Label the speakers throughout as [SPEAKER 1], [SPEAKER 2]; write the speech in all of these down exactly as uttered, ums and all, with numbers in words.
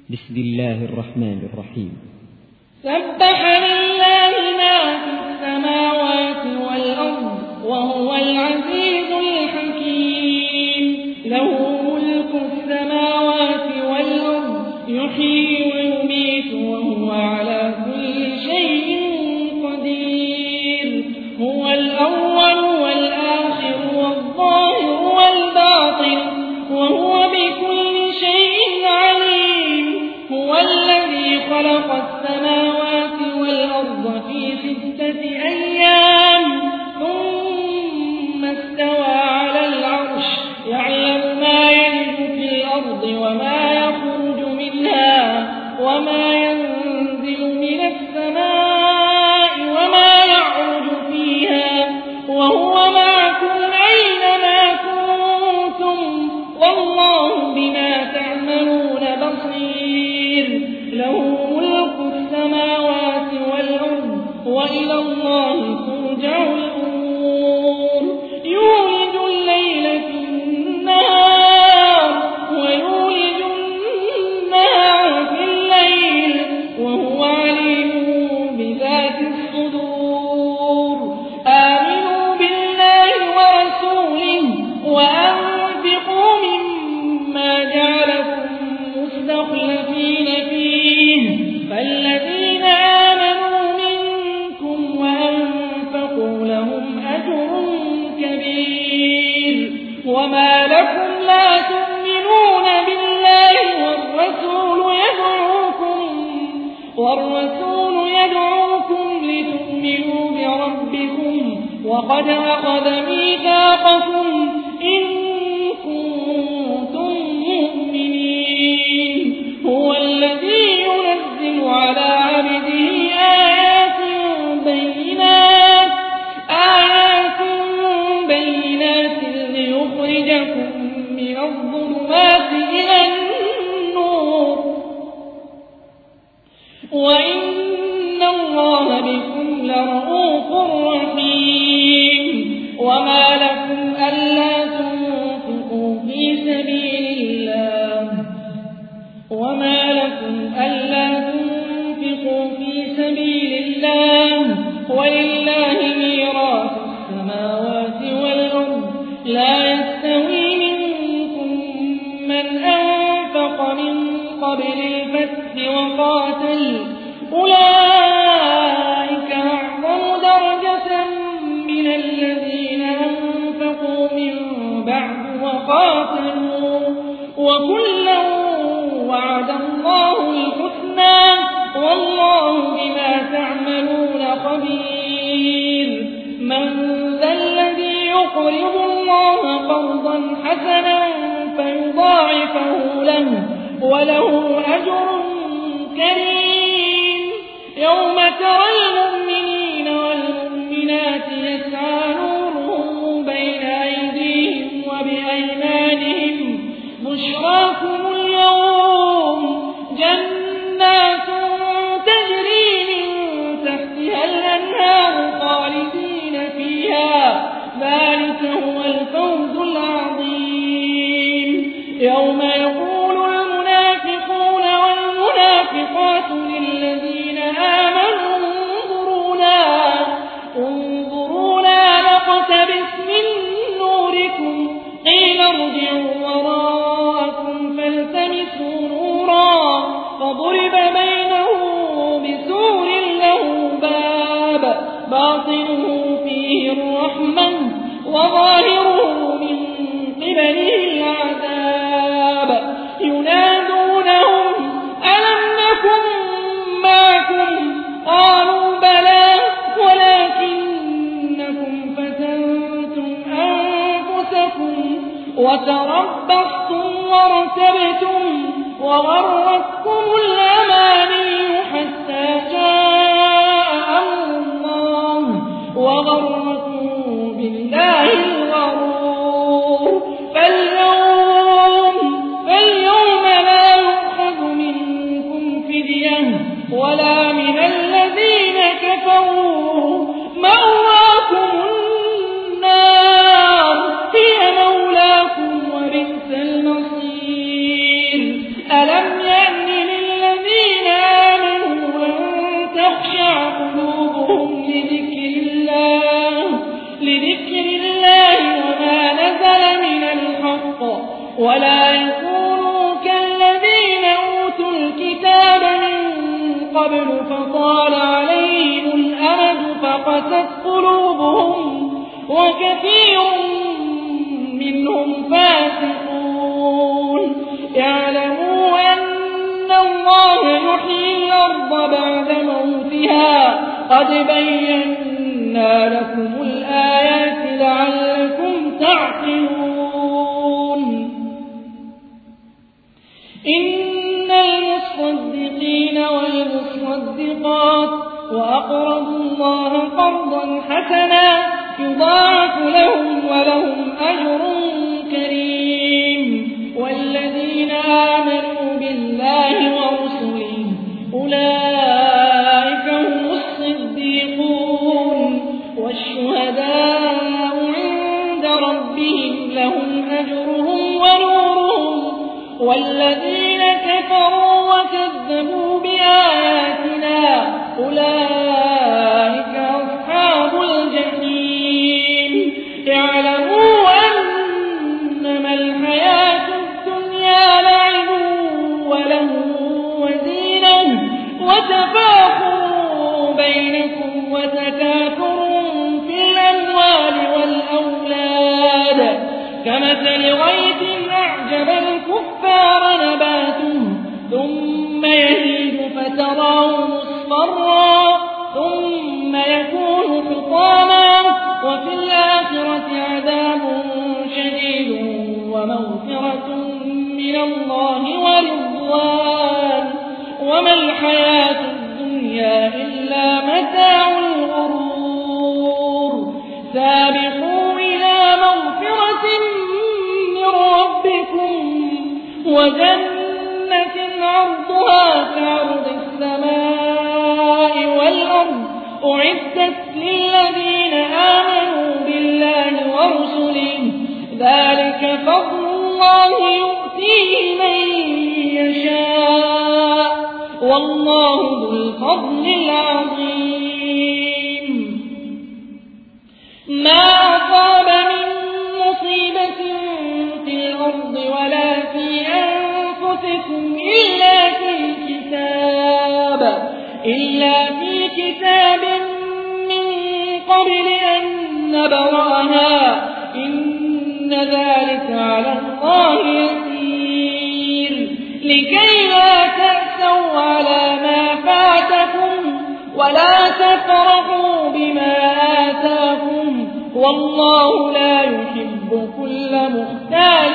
[SPEAKER 1] بسم الله الرحمن الرحيم.
[SPEAKER 2] سبح لله ما في السماوات والأرض وهو العزيز الحكيم. له ملك السماوات والأرض يحيي ويميت وهو على كل شيء قدير. هو الأول والآخر والظاهر والباطن وهو بكل شيء عليم. هو الذي خلق السماوات والأرض في ستة أيام ثم استوى على العرش يعلم ما يلج في الأرض وما يخرج منها وما ينزل من السماء وما يعرج فيها وهو معكم أينما كنتم والله بما تعملون بصير. له ملك السماوات والأرض وإلى الله ترجع الأمور. يولج الليل في النهار ويولج النهار في الليل وهو عليم بذات الصدور. آمنوا بالله ورسوله وأنفقوا مما جعلكم مستخلفين فيه فالذين آمنوا منكم وأنفقوا لهم أجر كبير. وما لكم لا تؤمنون بالله والرسول يدعوكم والرسول يدعوكم لتؤمنوا بربكم وقد أخذ ميثاقكم إن كنتم مؤمنين. هو الذي ينزل على عبده آيات بينات آيات بينات ليخرجكم من الظلمات إلى النور وإن الله بكم لرءوف رحيم. وما لكم ألا تنفقوا في سبيل الله وما لكم ألا تنفقوا في سبيل الله ولله ميراث السماوات والأرض. لا يستوي منكم من أنفق من قبل الفتح وقاتل أولئك أعظم درجة من الذين أنفقوا من بعد وقاتلوا وكلا وعد الله الحسنى والله بما تعملون خبير. من ذا الذي يقرض الله قرضا حسنا فيضاعفه له وله أجر كريم. يوم ترى المؤمنين والمؤمنات يسعى نورهم بين أيديهم وبأيمانهم بشراكم اليوم جنات تجري من تحتها الأنهار خالدين فيها ذلك هو الفوز العظيم. يوم يقول المنافقون والمنافقات للذين آمنوا انظرونا انظرونا نقتبس من نوركم قيل ارجعوا وراءكم فالتمسوا نورا فضرب بينه بسور له باب باطنه فيه الرحمة وظاهره من قبله العذاب. ينادونهم ألم نكن معكم قالوا بلى ولكنكم فتنتم أنفسكم وتربصتم وارتبتم وغرتكم الأماني حتى جاء أمر الله وغركم بالله الغرور. فاليوم, فاليوم لا يؤخذ منكم فدية ولا من الذين كفروا مأواكم النار هي مولاكم وبئس المصير. ألم يأن قبل فطال عليهم الأمد فقست قلوبهم وكثير منهم فاسقون اعلموا أن الله يحيي الأرض بعد موتها قد بينا لكم الآيات لعلكم تعقلون إن المصدقين والمصدقات وأقرضوا الله قرضا حسنا يضاعف لهم ولهم أجر كريم والذين آمنوا بالله ورسله أولئك هم الصديقون والشهداء عند ربهم لهم أجرهم ونورهم والذين كفروا وكذبوا بآياتنا أولئك أصحاب الجحيم اعلموا أنما الحياة الدنيا لعب ولهو وزينة وتفاخر بينكم وتكاثر في الأموال والأولاد كمثل غيث أعجب الكفار نباته ثم يهيج فتراه مصفرا ثم يكون حطاما وفي الآخرة عذاب شديد ومغفرة من الله ورضوان وما الحياة الدنيا إلا متاع الغرور سابقوا إلى مغفرة من ربكم وجنة عرضها كعرض السماء والأرض أعدت للذين آمنوا بالله ورسله ذلك فضل الله يؤتيه من يشاء والله ذو الفضل العظيم ما أصاب من مصيبة في الأرض ولا في أنفسكم إلا في كتاب إلا في كتاب من قبل أن نبرأها إن ذلك على الله يسير لكي لا تأسوا على ما فاتكم ولا تفرحوا بما آتاكم والله لا يحب كل مختال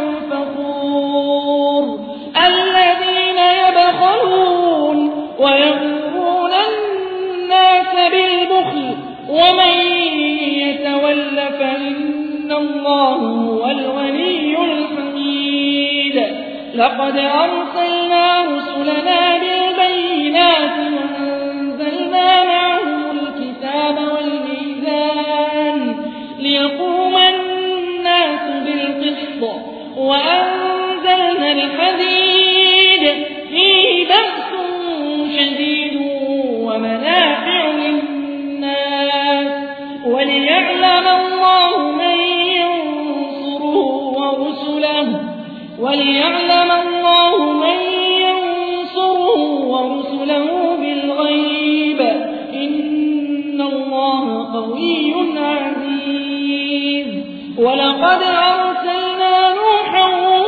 [SPEAKER 2] فخور الذين يبخلون ويأمرون الناس بالبخل ومن يتول فإن الله هو الغني الحميد لقد أرسلنا رسلنا بالبينات وأنزلنا معهم الكتاب والميزان ليقوم الناس بالقسط وأنزلنا الحديد فيه بأس شديد ومنافع للناس وليعلم الله من ينصره ورسله وليعلم الله من ينصره ورسله بالغيب إن الله قوي عزيز ولقد أرسلنا نوحا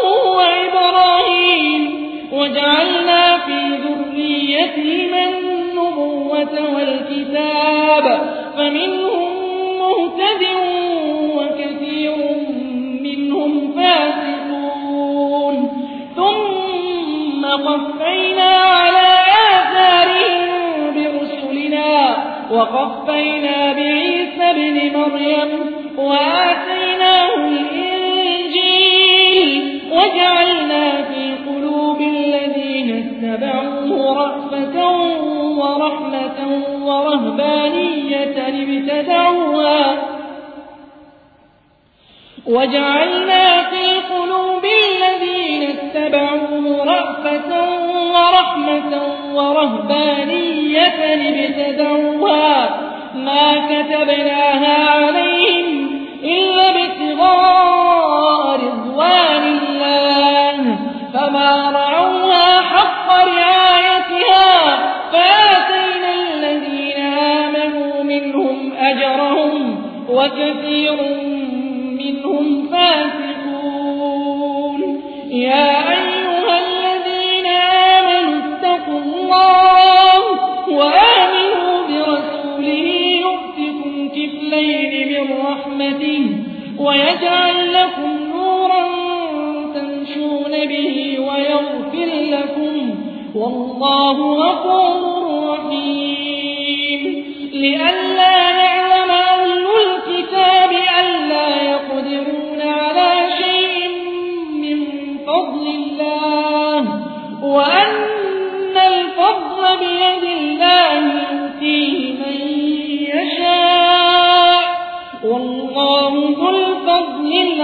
[SPEAKER 2] وإبراهيم وجعلنا في ذريتهما النبوة والكتاب فمنهم مهتد وكثير منهم فاسقون ثم قفينا على آثارهم برسلنا وقفينا بعيسى ابن مريم وآتيناه الإنجيل وجعلنا في قلوب الذين اتبعوه رأفة ورحمة ورهبانية ابتدعوها وجعلنا في قلوب الذين اتبعوه رأفة ورحمة ورهبانية ابتدعوها ما كتبناها عليهم إلا ابتغاء رضوان الله فما رعوها حق رعايتها وكثير منهم فاسقون. يا أيها الذين آمنوا اتقوا الله وآمنوا برسوله يؤتكم كفلين من رحمته ويجعل لكم نورا تمشون به ويغفر لكم والله غفور رحيم. لئلا نعلم أهل الكتاب ألا يقدرون على شيء من فضل الله وأن الفضل بيد الله يؤتيه من يشاء والله ذو الفضل